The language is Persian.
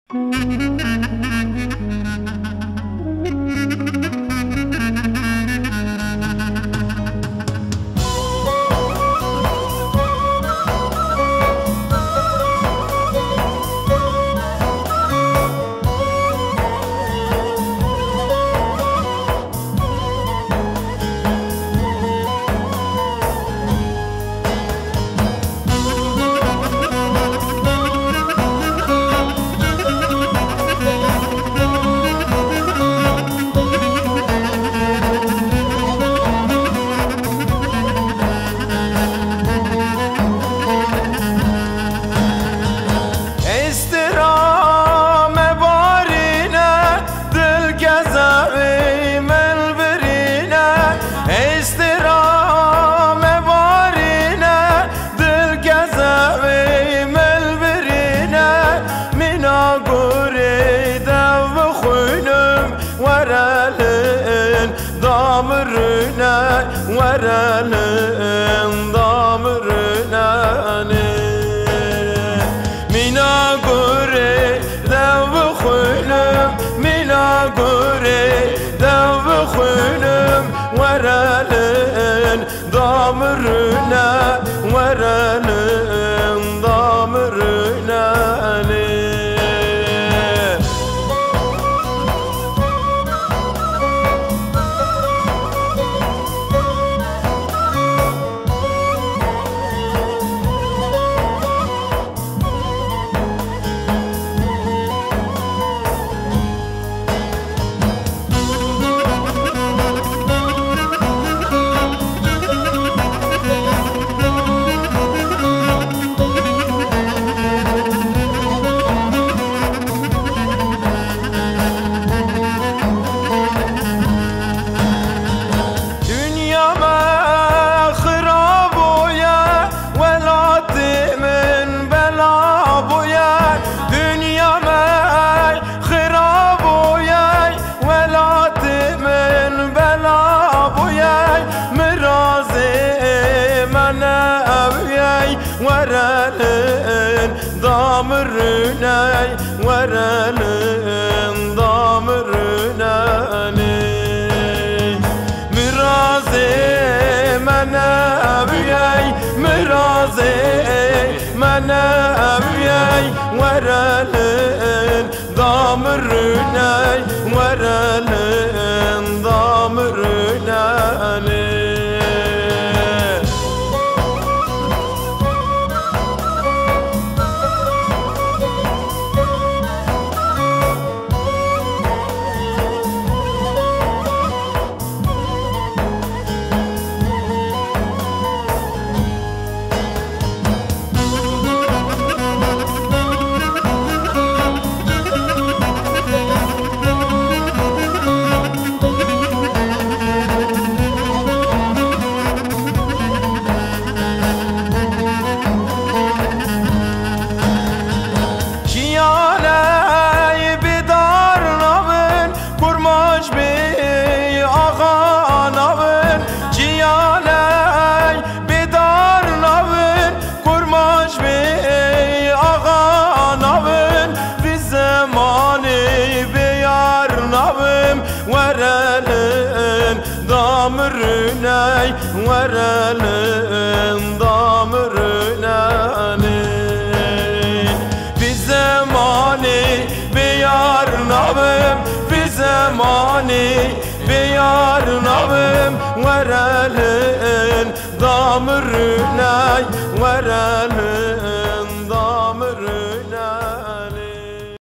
ورلن ضامرنا منا قري دو خنم منا قري دو خنم ورلن ضامرنا ورلن ضامرنا ورلن ضامرنا ورلن ضامرنا مرازي منا أبيي مرازي منا أبيي ورلن ضامرنا ورلن ضامرنا ورلن ضامرنا ورلن ضامرنا في زماني بيار نظم في زماني بيار نظم ورلن ضامرنا ورلن